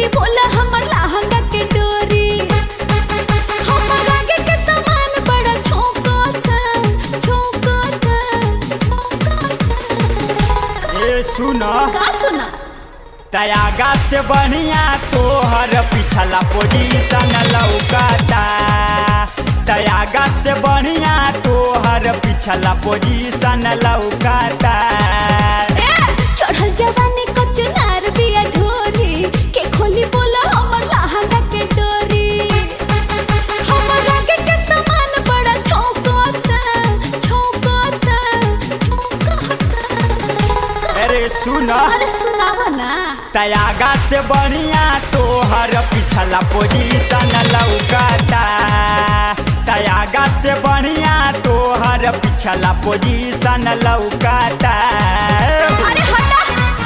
खोली बोला हमर लहंगा के डोरी हमर आगे के सामान बड़ा छौकता ए सुना का सुना तयागा से बढ़िया तोहर पिछला पोजीशन लौकता तयागा से बढ़िया तोहर पिछला पोजीशन लौकता चढ़ल जवानी को चुनार बिया ढोरी के खोली बोला हमर लहंगा के डोरी हमर आगे के सामान बड़ा छौकता अरे सुना अरे सुनावा ना तयागा से बढ़िया तोहर पिछला पोजीशन लौकता तयागा से बढ़िया तोहर पिछला पोजीशन लौकता अरे हटा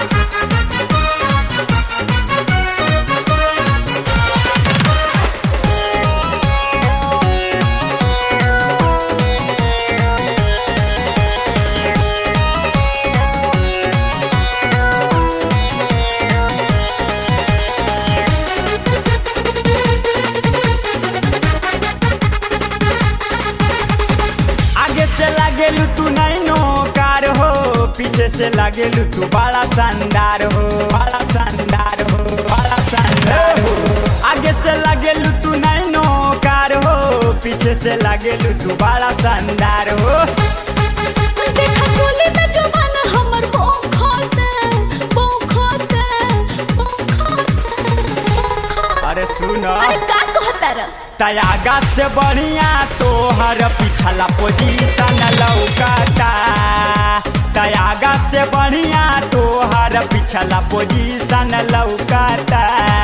लागेलू तू नहीं नौकार हो पीछे से लागेलू तू बड़ा शानदार हो बड़ा शानदार हो बड़ा शानदार हो आगे से लागेलू तू नहीं नौकार हो पीछे से लागेलू तू बड़ा शानदार हो देखा चोली में जवान हमर अरे सुनो अरे का कहता रे तयागा से बढ़िया तोहर पिछला पोजीशन लौकता तयागा से बढ़िया तोहर पिछला पोजीशन लौकता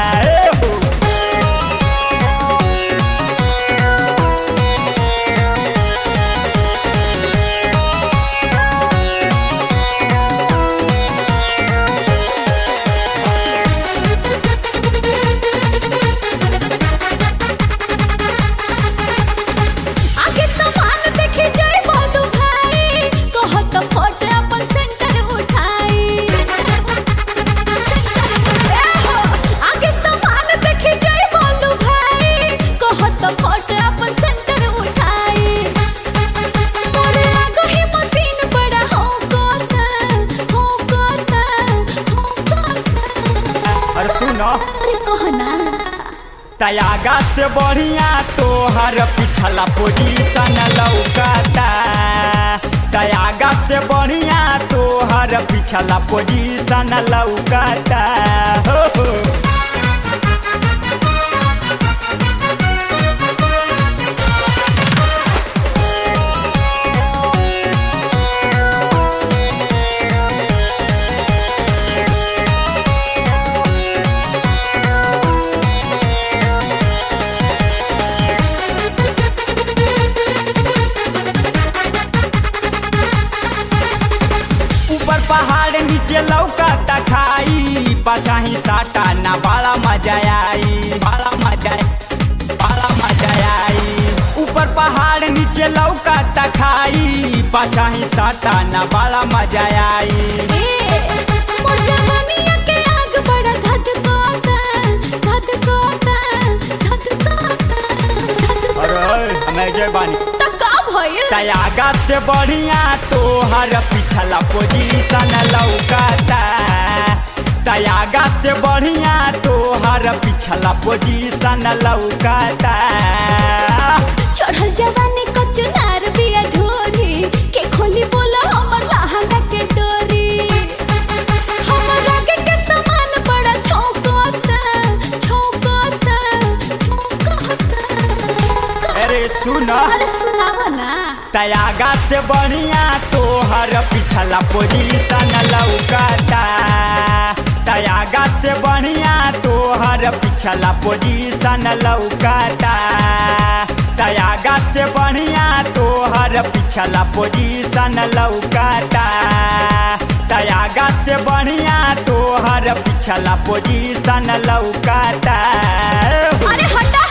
तयागा से बढ़िया तोहर पिछला पोजीशन लौकता तयागा से बढ़िया तोहर पिछला पोजीशन लौकता पहाड़ नीचे लौकता खाई पाछाही साटा ना बड़ा मजा आई बड़ा मजा आई ऊपर पहाड़ नीचे लौकता खाई पाछाही साटा ना बड़ा मजा आई अरे बानी तयागा से बढ़िया तोहर पिछला पोजीशन लौकता तयागा से बढ़िया तोहर पिछला पोजीशन लौकता चढ़ल जवानी को चुनार बिया ढोरी के खोली बोला हमर लहंगा के डोरी हमर आगे के सामान बड़ा छौकता अरे सुना अरे सुनावा ना तयागा से बढ़िया तोहर पिछला पोजीशन लौकता तयागा से बढ़िया तोहर पिछला पोजीशन लौकता तयागा से बढ़िया तोहर पिछला पोजीशन लौकता तयागा से बढ़िया तोहर पिछला पोजीशन लौकता अरे हटा